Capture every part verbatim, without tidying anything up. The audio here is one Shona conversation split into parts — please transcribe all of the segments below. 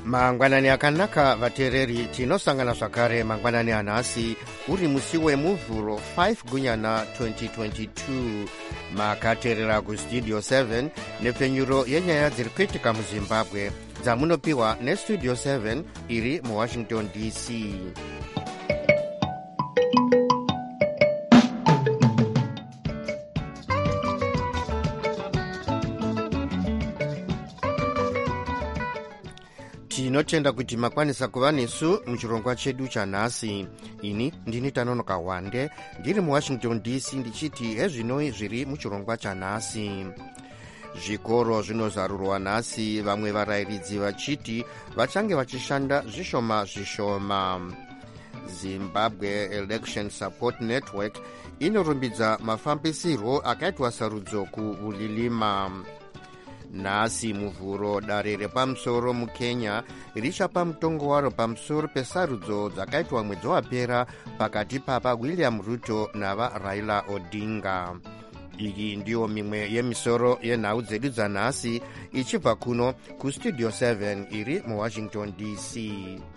mangwanani akanaka vateereri, tinosangana zvakare mangwanani anhasi uri musi wemuvhuro five gunyana twenty twenty-two. makateerera kustudio seven nepfenyuro yenyaya dziri kuitika muzimbabwe dzamunopiwa nestudio seven iri muwashington D C. tinotenda kuti makwanisa kuva nesu muchirongwa chedu chanhasi. ini ndini Tanonoka Wande ndiri muwashington D C ndichiti hezvinoi zviri muchirongwa chanhasi. zvikoro zvinozarurwa nhasi, vamwe varayiridzi vachiti vachange vachishanda zvishoma zvishoma. Zimbabwe Election Support Network inorumbidza mafambisirwo akaitwa sarudzo kuVulilima. nhasi muvhuro dare repamusoro mukenya richapa mutongo waro pamusoro pesarudzo dzakaitwa mwedzi wapera pakati papa William Ruto nava Raila Odinga. iyi ndiyo mimwe yemisoro yenhau dzedu dzanhasi ichibva kuno kustudio seven iri muwashington D C.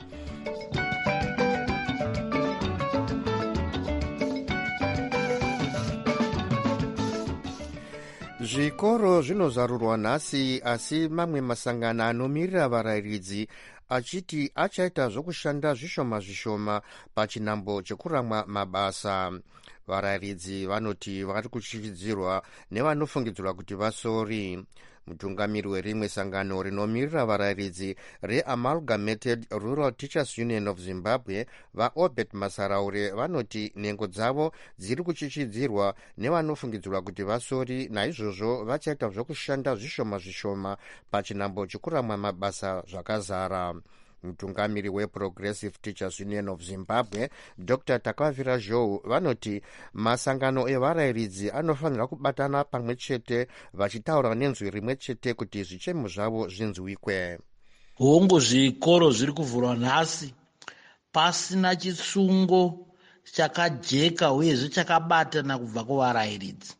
zvikoro zvinozarurwa nhasi, asi mamwe masangano anomirira varayiridzi achiti achaita zvokushanda zvishoma zvishoma pachinambo chekuramwa mabasa. varayiridzi vanoti vari kuchividzirwa nevanofungidzirwa kuti vasori. mutungamiri werimwe sangano rinomirira varayiridzi reAmalgamated Rural Teachers Union of Zimbabwe vaObert Masaraure vanoti nhengo dzavo dziri kuchichidzirwa nevanofungidzirwa kuti vasori, naizvozvo vachaita zvokushanda zvishoma zvishoma pachinambo chekuramwa mabasa zvakazara. mutungamiri weProgressive Teachers Union of Zimbabwe Doctor Takavira Zhou vanoti masangano evarayiridzi anofanira kubatana pamwe chete vachitaura nenzwi rimwe chete kuti zvichemo zvavo zvinzwikwe. hongu zvikoro zviri kuvhurwa nhasi pasina chisungo chakajeka uyezve chakabatana kubva kuvarayiridzi.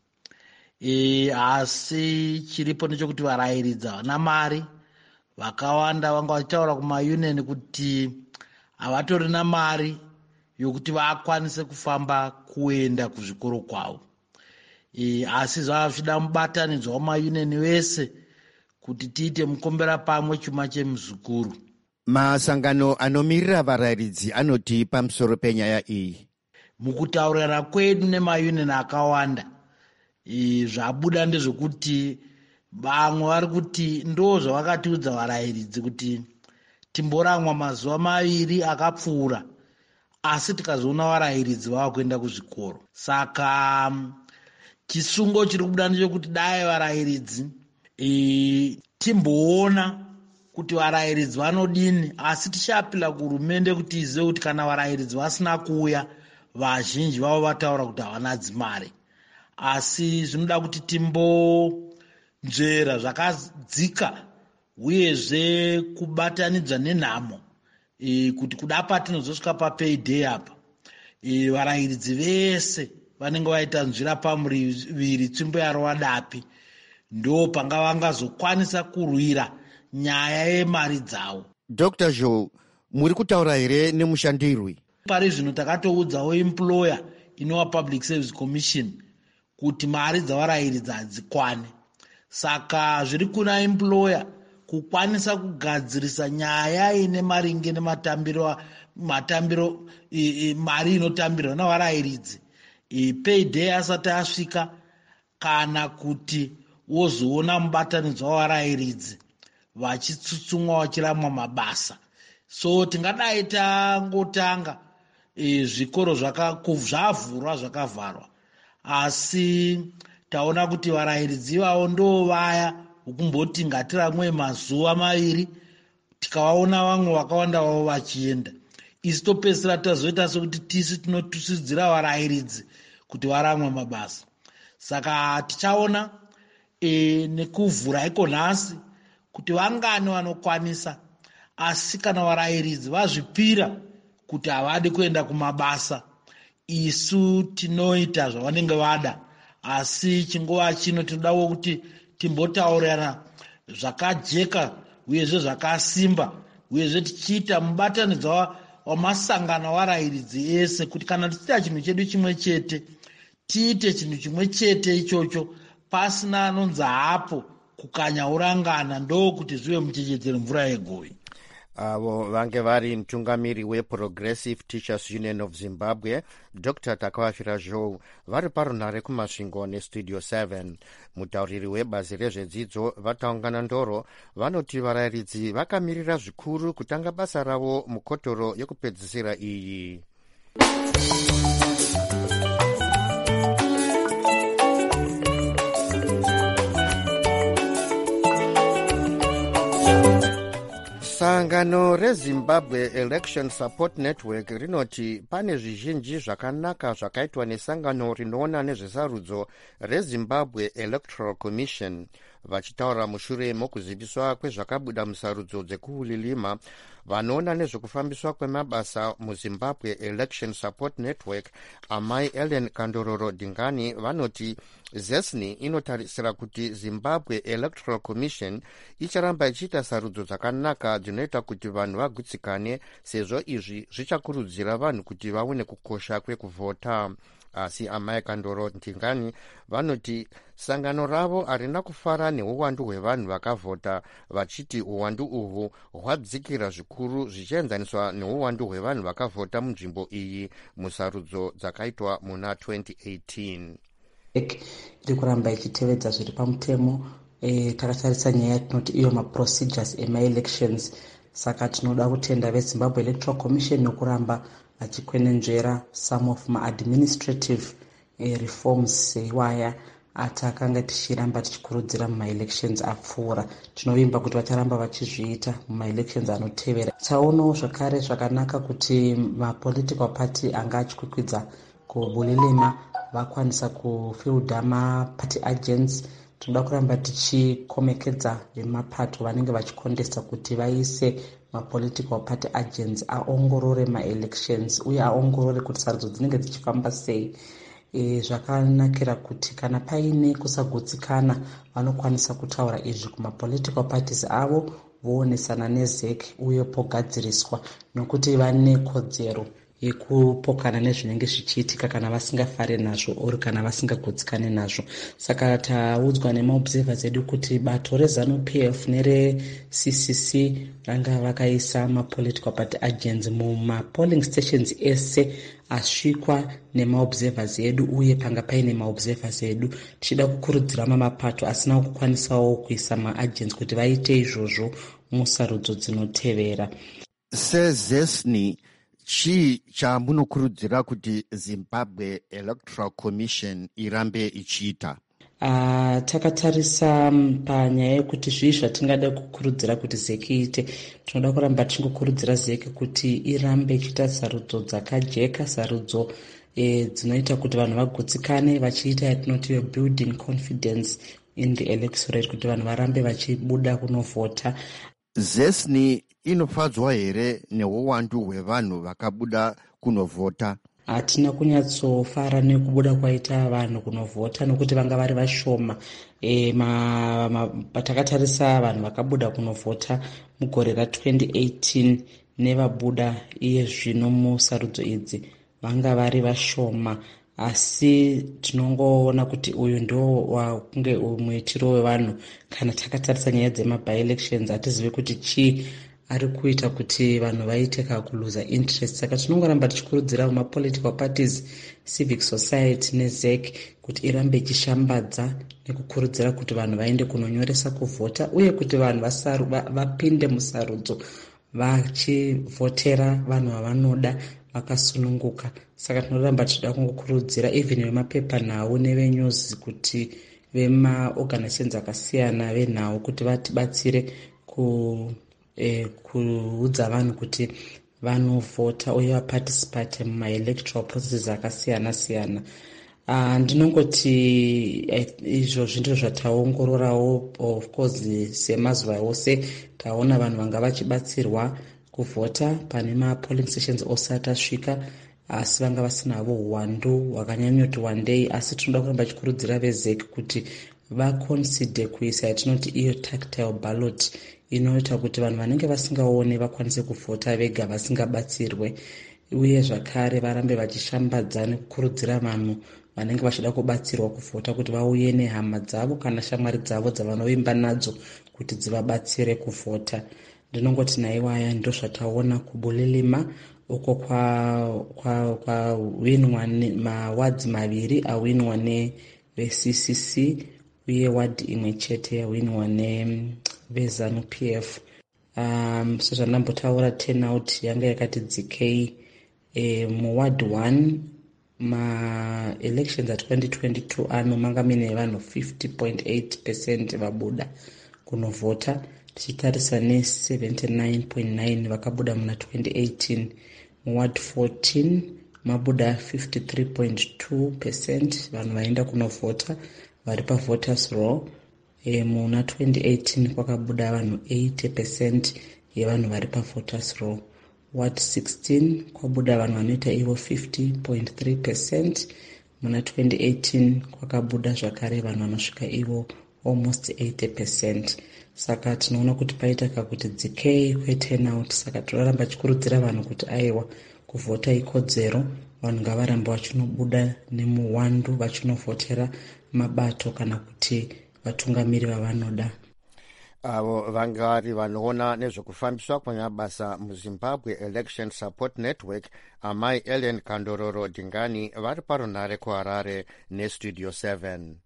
e, asi chiripo nechekuti varayiridzi havana mari. vakawanda vanga vachitaura kumaunion kuti havatorina mari yokuti vakwanise kufamba kuenda kuzvikoro kwavo. e, asi zvava zvida mubatanidzwa wamaunion wese kuti tiite mukombera pamwe chuma chemuzukuru. masangano anomirira varayiridzi anoti pamusoro penyaya iyi. mukutaurirana kwedu nemaunion akawanda, e, zvabuda ndezvekuti vamwe vari kuti ndo zvavakatiudza varayiridzi kuti timboramwa mazuva maviri akapfuura, asi tikazoona varayiridzi vava kuenda kuzvikoro. saka chisungo chiri kubuda ndechekuti dai varayiridzi e, timboona kuti varayiridzi vanodini, asi tichapila kuhurumende kuti izive kuti kana varayiridzi vasina kuuya, vazhinji vavo vataura kuti havana dzimari. asi zvinoda kuti timbo nzvera zvakadzika uyezve kubatanidza nenhamo, e, kuti kuda patinozosvika papayday apa, e, varayiridzi vese vanenge vaita nzvira pamuviri tsvimbo yarova dapi, ndo panga vangazokwanisa kurwira nyaya yemari dzavo. Doctor Zhou, muri kutaura here nemushandirwi? pari zvino takatoudzawo employer inova Public Service Commission kuti mari dzavarayiridzi hadzikwane. saka zviri kuna employer kukwanisa kugadzirisa nyaya ine maringe nematambiro matambiro e, e, mari inotambirwa navarayiridzi e, payday asati asvika, kana kuti wozoona mubatanidzwa wavarayiridzi vachitsutsumwa vachiramwa mabasa. so tingadai tangotanga e, zvikoro zvavhurwa zvakavharwa, asi taona kuti varayiridzi ivavo ndo vaya ukumboti ngatiramwe mazuva maviri, tikavaona vamwe vakawanda vavo vachienda. isi topedzisira tazoita sekuti tisi tinotusidzira varayiridzi kuti varamwe mabasa. saka tichaona e, nekuvhura iko nhasi kuti vangani vanokwanisa, asi kana varayiridzi vazvipira kuti havadi kuenda kumabasa, isu tinoita zvavanenge vada. asi chingova chino tinodawo kuti timbotaurirana zvakajeka uyezve zvakasimba uyezve tichiita mubatanidzwa wamasangano warayiridzi ese kuti kana tichiita chinhu chedu chimwe chete tiite chinhu chimwe chete ichocho pasina anonzi hapo kukanyaurangana ndokuti zvive muchechedzero mvura yegoyi. avo vange vari mutungamiri weProgressive Teachers Union of Zimbabwe Dr Takavafira Joe vari parunhare kumasvingo nestudio seven. Mutauriri webazi rezvedzidzo vataungana ndoro vanoti varayiridzi vakamirira zvikuru kutanga basa ravo mukotoro yekupedzisira iyi. Sangano reZimbabwe Election Support Network rinoti pane zvizhinji zvakanaka zvakaitwa nesangano rinoona nezvesarudzo reZimbabwe Electoral Commission. Vachitaura mushure mokuziviswa kwezvakabuda musarudzo dzekuulilima, vanoona nezvekufambiswa kwemabasa muZimbabwe Election Support Network amai Ellen Kandororo Dingani vanoti ZESNI inotarisira kuti Zimbabwe Electoral Commission icharamba ichiita sarudzo dzakanaka dzinoita kuti vanhu vagutsikane, sezvo izvi zvichakurudzira vanhu kuti vaone kukosha kwekuvhota. Asi amai Kandororo Dingani vanoti sangano ravo harina kufara neuwandu hwevanhu vakavhota, vachiti uwandu uhwu hwadzikira zvikuru zvichienzaniswa neuwandu hwevanhu vakavhota munzvimbo iyi musarudzo dzakaitwa muna twenty eighteen. iri kuramba ichitevedza zviri pamutemo. E, takatarisa nyaya tinoti iyo maprocedures ema-elections. Saka tinoda kutenda veZimbabwe Electoral Commission nokuramba vachikwenenzvera some of ma-administrative eh, reforms seiwaya ati akanga tichiramba tichikurudzira muma-elections apfuura. Tinovimba kuti vacharamba vachizviita muma-elections anotevera. Taonawo zvakare zvakanaka kuti ma-political party anga achikwikwidza kubulilima vakwanisa kufilda ma-party agents. Tinoda kuramba tichikomekedza vemapato vanenge vachikondesa kuti vaise ma-political party agents aongorore ma-elections uye aongorore kuti sarudzo dzinenge dzichifamba sei. E, zvakanakira kuti kana paine kusagutsikana vanokwanisa kutaura izvi kuma-political parties avo voonesana nezek uye pogadziriswa, nokuti vane kodzero yekupokana nezvinenge zvichiitika kana vasingafare nazvo ori kana vasingagutsikane nazvo. Saka taudzwa nemaobservers edu kuti bato reZANU-P F nere-C C C vanga vakaisa ma-political party agents muma-polling stations ese asvikwa nemaobservers edu uye panga paine maobservers edu. Tichida kukurudzira mamapato asina kukwanisawo kuisa ma-agents kuti vaite izvozvo musarudzo dzinotevera. SeZESNI chii chamunokurudzira kuti Zimbabwe Electoral Commission irambe ichiita? Uh, takatarisa panyaya yekuti zvii zvatingada kukurudzira kuti ZEC iite, tinoda kuramba tichingokurudzira ZEC kuti irambe ichiita sarudzo dzakajeka, sarudzo eh, dzinoita kuti vanhu vagutsikane, vachiita yatinoti building confidence in the electorate, kuti vanhu varambe vachibuda kunovhota. ZESNI inofadzwa here neuwandu hwevanhu vakabuda kunovhota? Hatina kunyatsofara nekubuda kwaita vanhu kunovhota nokuti vanga vari vashoma. E, ma, ma, patakatarisa vanhu vakabuda kunovhota mugore ra-twenty eighteen nevabuda iye zvino musarudzo idzi vanga vari vashoma, asi tinongoona kuti uyu ndo wakunge muitiro wevanhu. Kana takatarisa nyaya dzema-by-elections hatizive kuti chii ari kuita kuti vanhu vaite kakuluza interest. Saka tinongoramba tichikurudzira ma-political parties, civic society neZEC kuti irambe ichishambadza nekukurudzira kuti vanhu vaende kunonyoresa kuvhota uye kuti vanhu vasaru, va, vapinde musarudzo vachivhotera vanhu vavanoda vakasununguka. Saka tinoramba tichida kungokurudzira even vemapepa nhau nevenews kuti vemaorganizations akasiyana venhau kuti vatibatsire ku E, kuudza vanhu kuti vanovhota uye vaparticipate muma-electoral processes akasiyana siyana. Uh, ndinongoti izvo zvintu zvataongororawo, of course semazuva ose taona vanhu vanga vachibatsirwa kuvhota pane ma-polling stations ose atasvika, asi vanga vasinavo uwandu hwakanyanyoti wandei. Asi tinoda kuramba chikurudzira veZEC kuti vaconsider kuisa yatinoti iyo tactile ballot, inoita kuti vanhu vanenge vasingaone vakwanise kuvhota vega vasingabatsirwe, uye zvakare varambe vachishambadza nekukurudzira vanhu vanenge vachida kubatsirwa kuvhota kuti vauye nehama dzavo kana shamwari dzavo dzavanovimba nadzo kuti dzivabatsire kuvhota. Ndinongoti naiwaya ndo zvataona kubulilima uko kwa kwa kwa winwa mawadzi maviri awinwa nevec c c uye wadhi imwe chete yawinwa nevezanu p f. Um, sezvandambotaura turnout yanga yakati dzikei e, muwadhi one ma-elections a twenty twenty-two ano manga mine vanhu fifty point eight percent vabuda kunovhota tichitarisa ne-seventy-nine point nine vakabuda muna twenty eighteen. Muward fourteen mabuda fifty-three point two percent vanhu vaenda kunovhota vari pavoters roll. E, muna twenty eighteen kwakabuda vanhu eighty percent yevanhu vari pavoters roll. Ward sixteen kwabuda vanhu vanoita ivo fifty point three percent. Muna twenty eighteen kwakabuda zvakare vanhu vanosvika ivo almost eighty percent. Saka tinoona kuti paita kakuti dzikei kweturnout. Saka tinoramba chikurudzira vanhu kuti aiwa kuvhota ikodzero, vanhu ngavaramba vachinobuda nemuwandu vachinovhotera mabato kana kuti vatungamiri vavanoda. avo vanga vari vanoona nezvekufambiswa kwemabasa muzimbabwe election support network amai ellen kandororo dingani vari parunhare kuharare nestudio seven.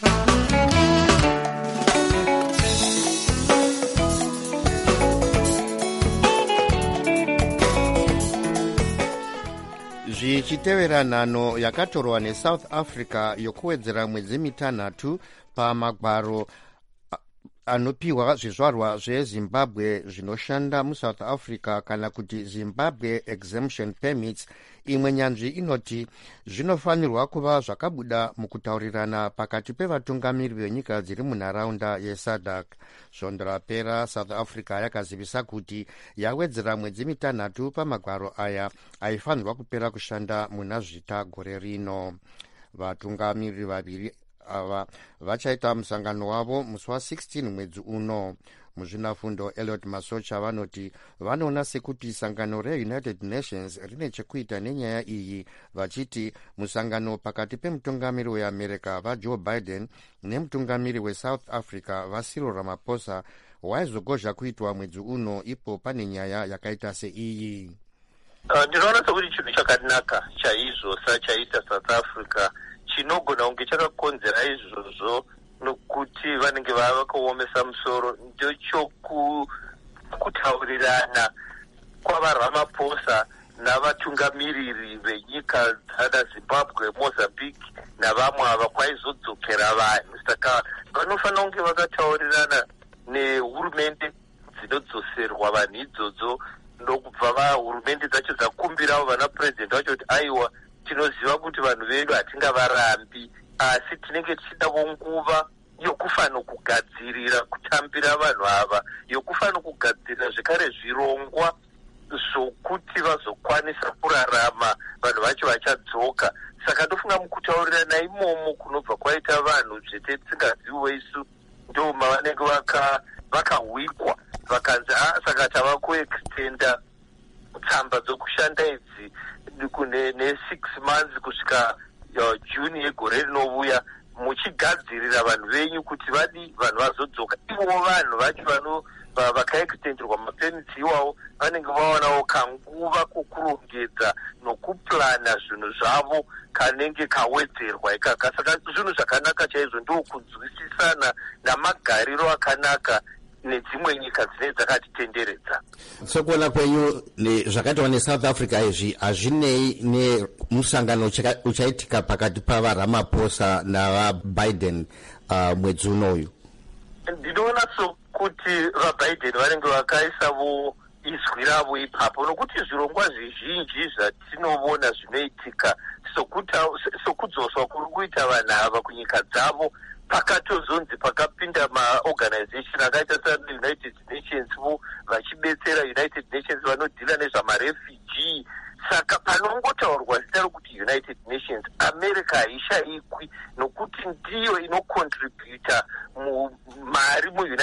zvichitevera nhano yakatorwa nesouth africa yokuwedzera mwedzi mitanhatu pamagwaro anopiwa zvizvarwa zvezimbabwe zvinoshanda musouth africa kana kuti zimbabwe exemption permits. Imwe nyanzvi inoti zvinofanirwa kuva zvakabuda mukutaurirana pakati pevatungamiri venyika dziri munharaunda yesadc. Svondo rapera south africa yakazivisa kuti yawedzera mwedzi mitanhatu pamagwaro aya aifanirwa kupera kushanda muna zvita gore rino. Vatungamiri vaviri ava vachaita musangano wavo musi wa16 mwedzi uno. Muzvinafundo Elliot Masocha vanoti vanoona sekuti sangano reunited nations rine chekuita nenyaya iyi, vachiti musangano pakati pemutungamiri weamerica vajoe biden nemutungamiri wesouth africa vacyril ramaphosa waizogozha kuitwa mwedzi uno ipo pane nyaya yakaita seiyi. Uh, ndinoona sekuti chinhu chakanaka chaizvo sachaita south africa chinogona kunge chakakonzera izvozvo nokuti vanenge vava vakaomesa musoro ndechokutaurirana kwavaramaphosa navatungamiriri venyika dzana zimbabwe, mozambique navamwe ava kwaizodzokera vanhu. Saka vanofanira kunge vakataurirana nehurumende dzinodzoserwa vanhu idzodzo ndokubva vahurumende dzacho dzakumbirawo vana purezidendi vacho kuti aiwa tinoziva kuti vanhu vedu hatingavarambi, asi tinenge tichidawo nguva yokufanira kugadzirira kutambira vanhu ava, yokufanira kugadzirira zvekare zvirongwa zvokuti vazokwanisa kurarama vanhu vacho vachadzoka. Saka ndofunga mukutaurirana imomo kunobva kwaita vanhu zvete tisingaziwe isu ndo mavanenge vakahwikwa vakanzi a saka tava kuextenda tsamba dzokushanda idzi ne-six months kusvika june yegore rinouya, muchigadzirira vanhu venyu kuti vadi vanhu vazodzoka. Ivowo vanhu vacho vakaextenderwa mapemiti iwawo vanenge vaonawo kanguva kokurongedza nokuplana zvinhu zvavo kanenge kawedzerwa ikaka. Saka zvinhu zvakanaka chaizvo ndokunzwisisana namagariro akanaka nedzimwe nyika dzine dzakatitenderedza. Sekuona kwenyu zvakaitwa nesouth africa izvi hazvinei nemusangano uchaitika pakati pavaramaphosa navabiden uh, mwedzi unoyu? Ndinoona sokuti vabiden vanenge vakaisavo izwi ravo ipapo, nokuti zvirongwa zvizhinji zvatinoona zvinoitika sokudzoswa kuri kuita vanhu ava kunyika dzavo pakatozonzi pakapinda maorganization akaita seunited nations vo vachibetsera united nations vanodhila nezvamarefugee. Saka panongotaurwa zita rokuti united nations, america haishaikwi nokuti ndiyo inocontributa mari muunited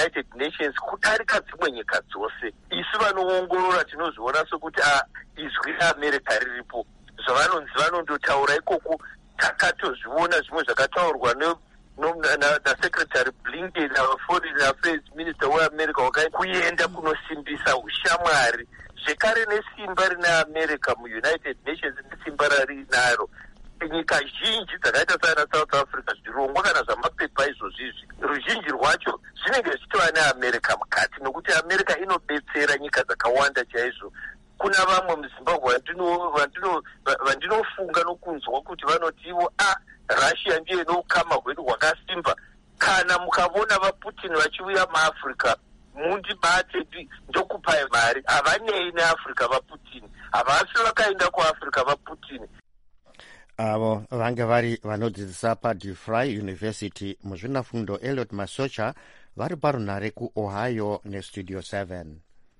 United Nations kudarika dzimwe nyika dzose. Isu vanoongorora tinozviona sokuti a izwi raAmerica riripo. Zvavanonzi vanondotaura ikoko takatozviona zvimwe zvakataurwa ne naSecretary Blinken, our Foreign Affairs Minister weAmerica, wakaenda kunosimbisa ushamwari zvekare nesimba rinaAmerica muUnited Nations nesimba rarinaro. Nyika zhinji dzakaita sana South Africa, zvirongwa kana zvamapepa izvozvizvi ruzhinji rwacho zvinenge zvichitova neAmerica mukati, nokuti America inobetsera nyika dzakawanda chaizvo. Kuna vamwe muZimbabwe vandinofunga nokunzwa kuti vanoti ivo a Russia ndiye inokama hwedu hwakasimba. Kana mukavona vaPutin vachiuya muAfrica mundibate ndokupai mari. Havanei neAfrica vaPutin, havasi vakaenda kuAfrica vaPutin. Avo vange vari vanodzidzisa paDeFry University muzvinafundo Elliot Masocha vari parunhare kuOhio neStudio seven.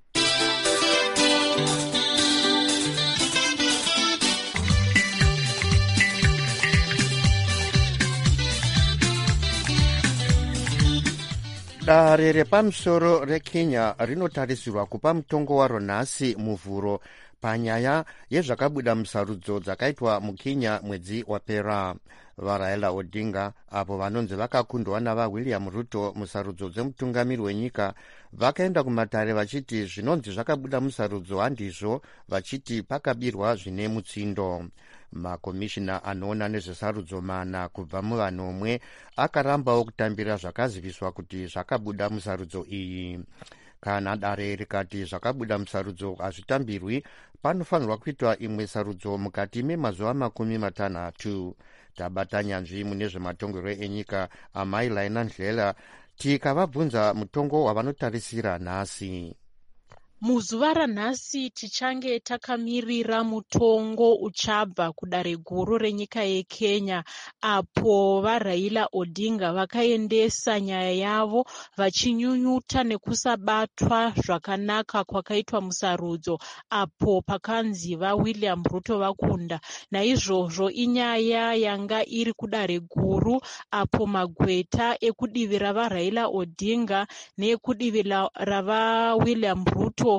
Dare repamusoro reKenya rinotarisirwa kupa mutongo waro nhasi muvhuro panyaya yezvakabuda musarudzo dzakaitwa muKenya mwedzi wapera. VaRaila Odinga apo vanonzi vakakundwa navaWilliam Ruto musarudzo dzemutungamiri wenyika vakaenda kumatare vachiti zvinonzi zvakabuda musarudzo handizvo, vachiti pakabirwa zvine mutsindo. Makomishina anoona nezvesarudzo mana kubva muvanomwe akarambawo kutambira zvakaziviswa kuti zvakabuda musarudzo iyi. Kana dare rikati zvakabuda musarudzo hazvitambirwi, panofanirwa kuitwa imwe sarudzo mukati memazuva makumi matanhatu. Tabata nyanzvi mune zvematongerwo enyika amai Laina Ndlela tikavabvunza mutongo wavanotarisira nhasi. Muzuva ranhasi tichange takamirira mutongo uchabva kudare guru renyika yeKenya, apo vaRaila Odinga vakaendesa nyaya yavo vachinyunyuta nekusabatwa zvakanaka kwakaitwa musarudzo, apo pakanzi vaWilliam Ruto vakunda. Naizvozvo inyaya yanga iri kudare guru, apo magweta ekudivi ravaRaila Odinga neekudivi ravaWilliam Ruto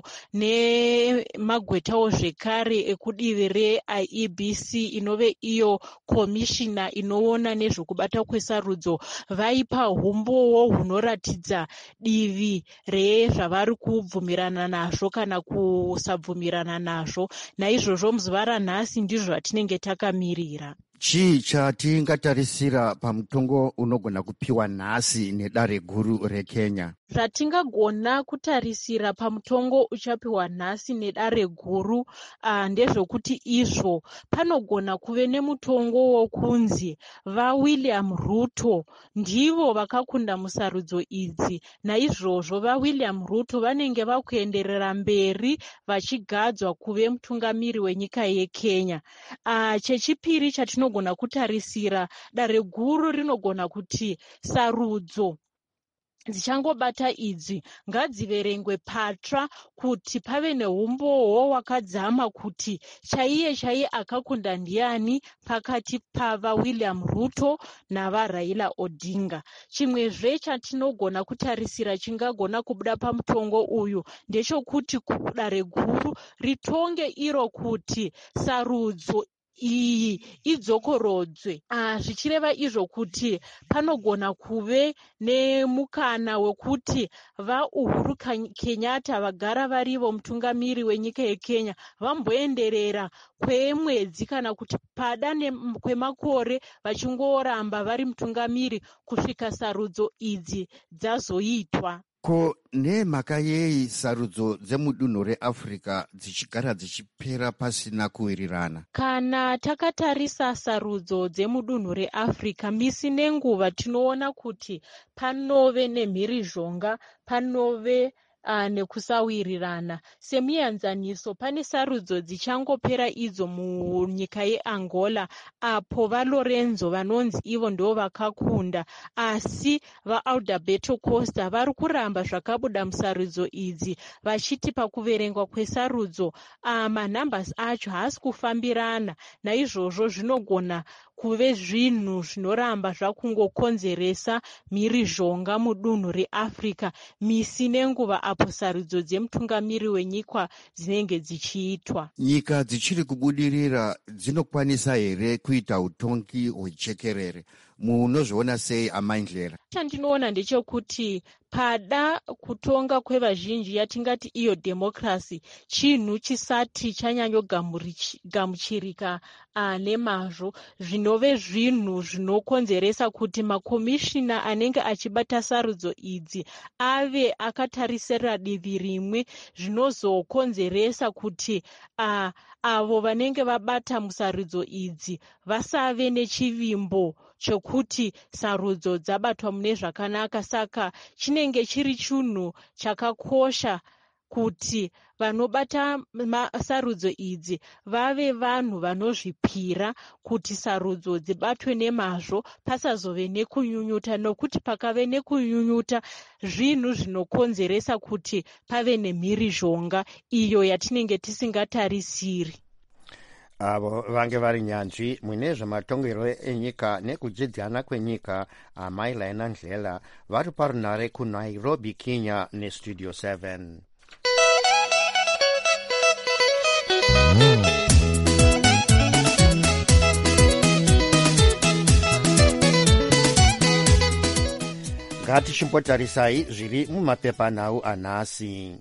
nemagwetawo zvekare ekudivi reI E B C inove iyo komishina inoona nezvokubata kwesarudzo vaipa umbowo hunoratidza divi rezvavari kubvumirana nazvo kana kusabvumirana nazvo. Naizvozvo muzuva ranhasi ndizvo vatinenge takamirira. Chii chatingatarisira pamutongo unogona kupiwa nhasi nedare guru reKenya? Zvatingagona kutarisira pamutongo uchapiwa nhasi nedare guru uh, ndezvokuti izvo panogona kuve nemutongo wokunzi vaWilliam Ruto ndivo vakakunda musarudzo idzi. Naizvozvo vaWilliam Ruto vanenge vakuenderera mberi vachigadzwa kuve mutungamiri wenyika yeKenya. Uh, chechipiri chatinogona kutarisira, dare guru rinogona kuti sarudzo dzichangobata idzi ngadziverengwe patsva kuti pave neumbowo wakadzama kuti chaiye chaiye akakunda ndiani pakati pavaWilliam Ruto navaRaila Odinga. Chimwezve chatinogona kutarisira chingagona kubuda pamutongo uyu ndechokuti dare guru ritonge iro kuti sarudzo iyi idzokorodzwe. Ah, zvichireva izvo kuti panogona kuve nemukana wekuti vaUhuru Kenyatta vagara varivo mutungamiri wenyika yeKenya vamboenderera kwemwedzi kana kuti pada kwemakore vachingoramba vari mutungamiri kusvika sarudzo idzi dzazoitwa. Ko nemhaka yei sarudzo dzemudunhu reAfrica dzichigara dzichipera pasina kuwirirana? Kana takatarisa sarudzo dzemudunhu reAfrica misi nenguva tinoona kuti panove nemhirizhonga, panove Uh, nekusawirirana. Semuenzaniso pane sarudzo dzichangopera idzo munyika yeAngola apo vaLorenzo vanonzi ivo ndo vakakunda, asi vaAlberto Costa vari kuramba zvakabuda musarudzo idzi vachiti pakuverengwa kwesarudzo uh, manhambasi acho haasi kufambirana. Naizvozvo zvinogona kuve zvinhu zvinoramba zvakungokonzeresa mhirizhonga mudunhu reafrica misi nenguva apo sarudzo dzemutungamiri wenyika dzinenge dzichiitwa. Nyika dzichiri kubudirira dzinokwanisa here kuita utongi hwechekerere? Munozviona sei Amaindlera? Chandinoona ndechekuti pada kutonga kwevazhinji yatingati iyo democracy chinhu chisati chanyanyogamuchirika uh, nemazvo, zvinove zvinhu zvinokonzeresa kuti makomishina anenge achibata sarudzo idzi ave akatarisira divi rimwe, zvinozokonzeresa kuti uh, avo vanenge vabata musarudzo idzi vasave nechivimbo chokuti sarudzo dzabatwa mune zvakanaka. Saka chinenge chiri chinhu chakakosha kuti vanobata sarudzo idzi vave vanhu vanozvipira kuti sarudzo dzibatwe nemazvo, pasazove nekunyunyuta, nokuti pakave nekunyunyuta zvinhu zvinokonzeresa kuti pave nemhirizhonga iyo yatinenge tisingatarisiri. Avo vange vari nyanzvi mune zvematongero enyika nekudzidzana kwenyika. Amaila Ndlela vari parunare kuNairobi, Kenya nestudio seven. Ngatichimbotarisai zviri mumapepanhau anhasi.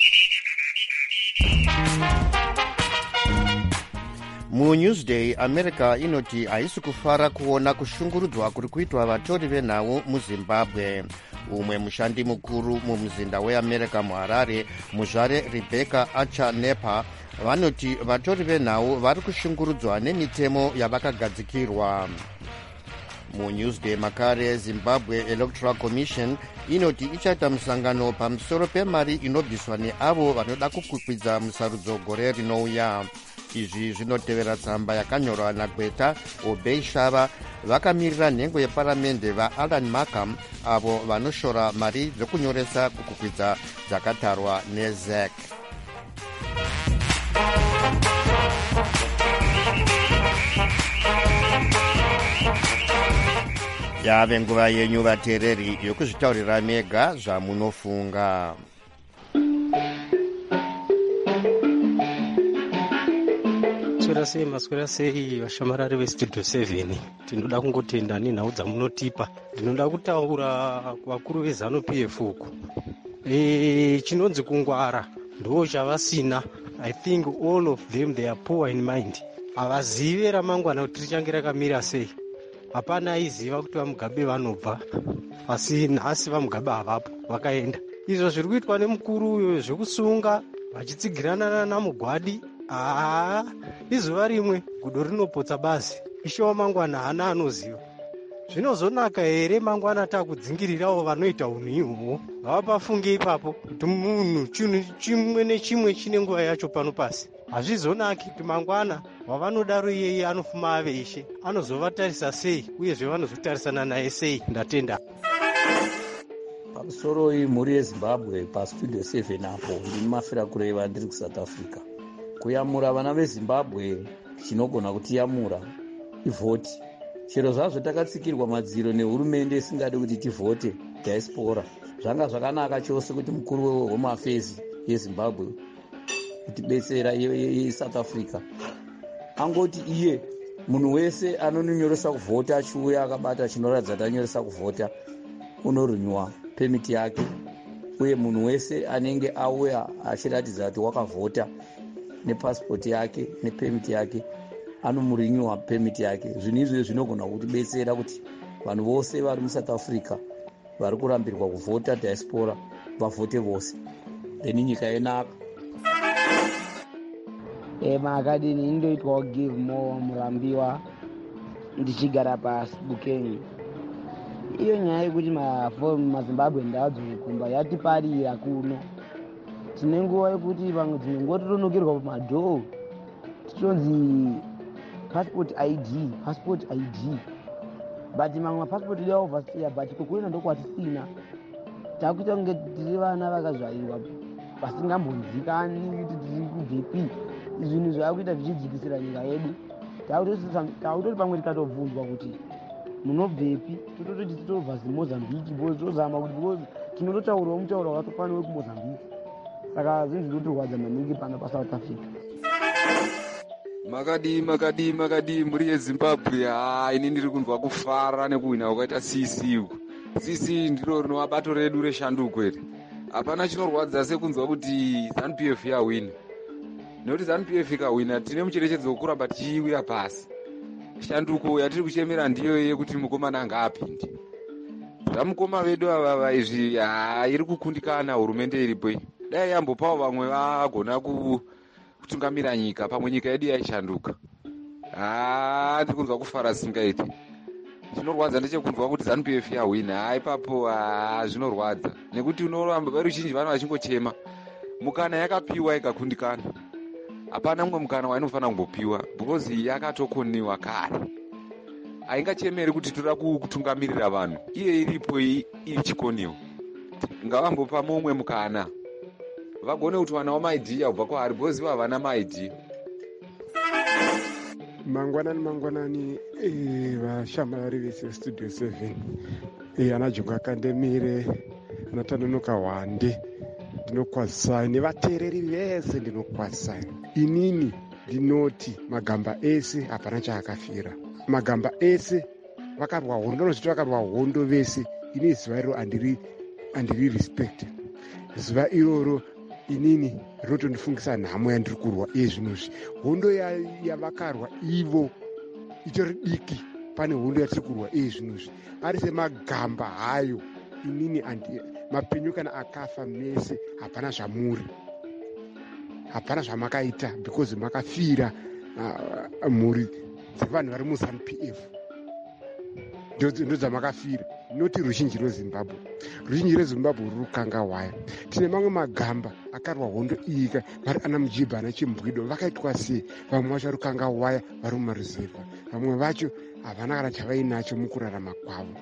MuNewsday, America inoti haisi kufara kuona kushungurudzwa kuri kuitwa vatori venhau muZimbabwe. Umwe mushandi mukuru mumuzinda weAmerica muHarare, muzvare Rebecca Archer Nepa, vanoti vatori venhau vari kushungurudzwa nemitemo yavakagadzikirwa. MuNewsday makare, Zimbabwe Electoral Commission inoti ichaita musangano pamusoro pemari inobviswa neavo vanoda kukwikwidzwa musarudzo gore rinouya. Izvi zvinotevera tsamba yakanyorwa naGweta Obey Shava, vakamirira nhengo yeparamende vaAlan Markham, avo vanoshora mari dzokunyoresa kukwikwidzwa dzakatarwa neZ E C. Yave nguva yenyu vateereri yokuzvitaurira mega zvamunofunga. Maswera sei maswera sei vashamarari vestudio seven, tinoda kungotenda nenhau dzamunotipa. Ndinoda kutaura kuvakuru vezanu P F uku. E, chinonzi kungwara ndo chavasina. I think all of them they are poor in mind. Havazive ramangwana kuti richange rakamira sei. Hapana aiziva kuti vamugabe vanobva, asi nhasi vamugabe havapo vakaenda. Izvo zviri kuitwa nemukuru uyo zvekusunga vachitsigirana namugwadi. Ah, izuva rimwe gudo rinopotsa bazi. Ishe wamangwana hana anoziva. Zvinozonaka here mangwana takudzingirirawo vanoita unhu ihwohwo. Ngavapafunge ipapo kuti munhu chinhu chimwe nechimwe chine nguva yacho pano pasi. Hazvizonaki kuti mangwana wavanodaro iyeye anofuma ave ishe anozovatarisa sei uyezve vanozotarisana naye sei. Ndatenda. Pamusoro imhuri yeZimbabwe pastudio seven apo ndini mafira kureva ndiri kuSouth Africa. Kuyamura vana veZimbabwe chinogona kutiyamura ivhoti. Chero zvazvo takatsikirwa madziro nehurumende isingadi kuti tivhote diaspora. Zvanga zvakanaka chose kuti mukuru weHome Affairs yeZimbabwe kutibetsera yeSouth Africa angoti iye munhu wese anonyoresa kuvhota achiuya akabata chinoratidza kuti anyoresa kuvhota unorunywa pemiti yake, uye munhu wese anenge auya achiratidza kuti wakavhota nepasipoti yake nepemiti yake anomurinywa pemiti yake. Zvinhu izvi zvinogona kutibetsera kuti vanhu vose vari muSouth Africa vari kurambirwa kuvhota diaspora vavhote vose, then nyika yenaka. Makadini indoitwa give more murambiwa ndichigara paSbukeni. Iyo nyaya yekuti maZimbabwe ndau dzokumba yatiparira kuno. Tine nguva yekuti vamwe dzimwe nguva totonokerwa pamadhoo tichonzi passport I D, passport I D. But mamwe mapassport ida overstay, but kokuenda ndokwatisina. Takuita kunge tiri vana vakazvarirwa pasingambonzikani kuti tiri kubvepi. Zvinhu zvaakuita zvichidzikisira nyika yedu. tautoti pamwe tikatobvunzwa kuti munobvepi totototi titobva zimozambiki because tozama kuti because tinototaurawo mutauro wakatofana wekumozambiki saka zvinhu zvinotorwadza maningi pano pasouth africa. makadi makadi makadi muri yezimbabwe. Ha, ini ndiri kunzwa kufara nekuhwina kwakaita sisi uku. Sisi ndiro rinova bato redu reshanduko iri. Hapana chinorwadza sekunzwa kuti ZANU P F yawina. Nekuti ZANU P F ikawina tine mucherechedzo wekuramba tichiwira pasi. Shanduko yatiri kuchemera ndiyo yekuti mukomana ngaapinde. Zvamukoma vedu ava izvi iri kukundikana hurumende iripo. Dai yambopawo vamwe vagona ku kutungamira nyika pamwe nyika yedu yaishanduka. Ah, ndiri kunzwa kufara singaiti. Zvinorwadza ndechekunzwa kuti ZANU P F yawina. Ha, ipapo zvinorwadza. Nekuti unoramba veruzhinji vanhu vachingochema. Mukana yakapiwa ikakundikana. Hapana mumwe mukana wainofanira kumbopiwa because yakatokoniwa kare. Haingachemeri kuti toda kutungamirira vanhu. Iye iripo ichikoniwa. Ngavambopa mumwe mukana. Vagone kuti vana wamaidhiya kubva kwaari because vavana maidhiya. Mangwanani mangwanani vashamwari vese vestudio seven ana jongo akandemire anatanonoka wande ndinokwazisai nevateereri vese ndinokwazisai. Inini ndinoti magamba ese hapana chaakafira. Magamba ese vakarwa hondo nozviti vakarwa hondo vese. Ini zuva iro andiri andiri respect. Zuva iroro inini rinotondifungisa nhamo yandiri kurwa iye zvinozvi. Hondo yavakarwa ivo itori diki pane hondo yatiri kurwa iye zvinozvi. Ari semagamba hayo inini andi mapenyu kana akafa mese hapana zvamuri. Hapana zvamakaita because makafira uh, mhuri dzevanhu vari muZANU P F. Ndo dzamakafira. Noti ruzhinji rwezimbabwe. Ruzhinji rwezimbabwe ruri kukanga waya. Tine mamwe magamba akarwa hondo iyika vari ana Mujibha ana Chimbwido vakaitwa sei? Vamwe vacho vari kukanga waya vari mumaruzevha. Vamwe vacho havana kana chavainacho mukurarama kwavo.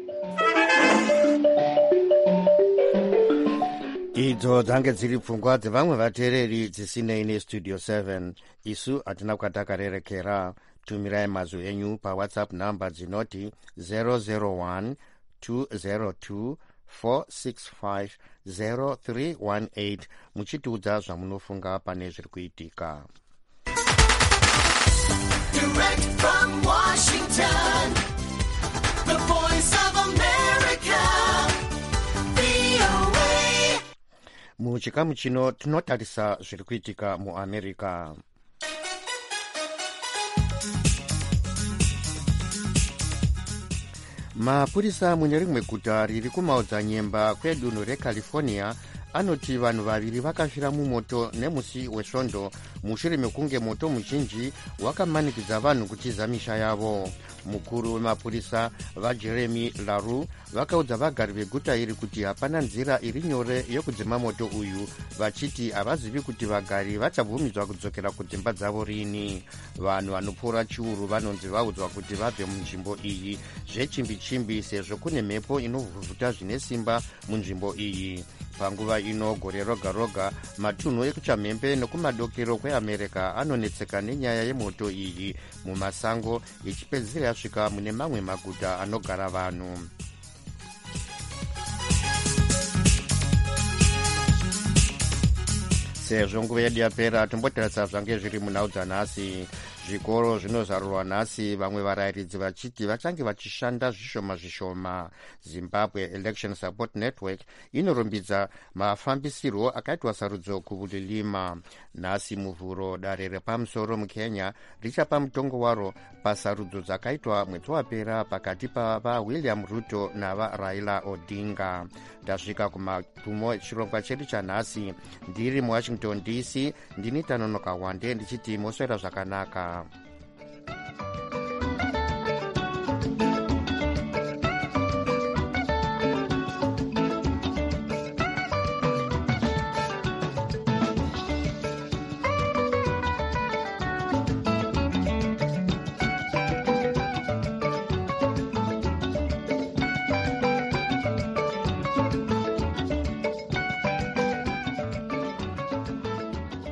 Idzo dzange dziri pfungwa dzevamwe vateereri dzisinei nestudio seven. Isu hatina kwatakarerekera. Tumirai mazwi enyu pawhatsapp namba dzinoti zero zero one two zero two four six five zero three one eight muchitiudza zvamunofunga pane zviri kuitika. Direct from Washington, the voice of America, V O A. Muchikamu chino tinotarisa zviri kuitika muAmerica. Mapurisa mune rimwe guta riri kumaodzanyemba kwedunhu reCalifornia anoti vanhu vaviri vakafira mumoto nemusi wesvondo mushure mekunge moto muzhinji wakamanikidza vanhu kutiza misha yavo. Mukuru wemapurisa vaJeremy LaRue vakaudza vagari veguta iri kuti hapana nzira iri nyore yokudzima moto uyu, vachiti havazivi kuti vagari vachabvumidzwa kudzokera kudzimba dzavo rini. Vanhu vanopfuura chiuru vanonzi vaudzwa kuti vabve munzvimbo iyi zvechimbi-chimbi sezvo kune mhepo inovhuvhuta zvine simba munzvimbo iyi. Panguva ino gore roga roga matunhu ekuchamhembe nekumadokero kweAmerica anonetseka nenyaya yemoto iyi mumasango ichipedzisira yasvika mune mamwe maguta anogara vanhu. Sezvo nguva yedu yapera tombotarisa zvange zviri munhau dzanhasi. Zvikoro zvinozarurwa nhasi, vamwe varayiridzi vachiti vachange vachishanda zvishoma zvishoma. Zimbabwe Election Support Network inorumbidza mafambisirwo akaitwa sarudzo kuvulilima. Nhasi muvhuro dare repamusoro mukenya richapa mutongo waro pasarudzo dzakaitwa mwedzi wapera pakati pavaWilliam Ruto navaRaila Odinga. Ndasvika kumagumo echirongwa chedu chanhasi. Ndiri muWashington D C ndini Tanonoka Wande ndichiti moswera zvakanaka.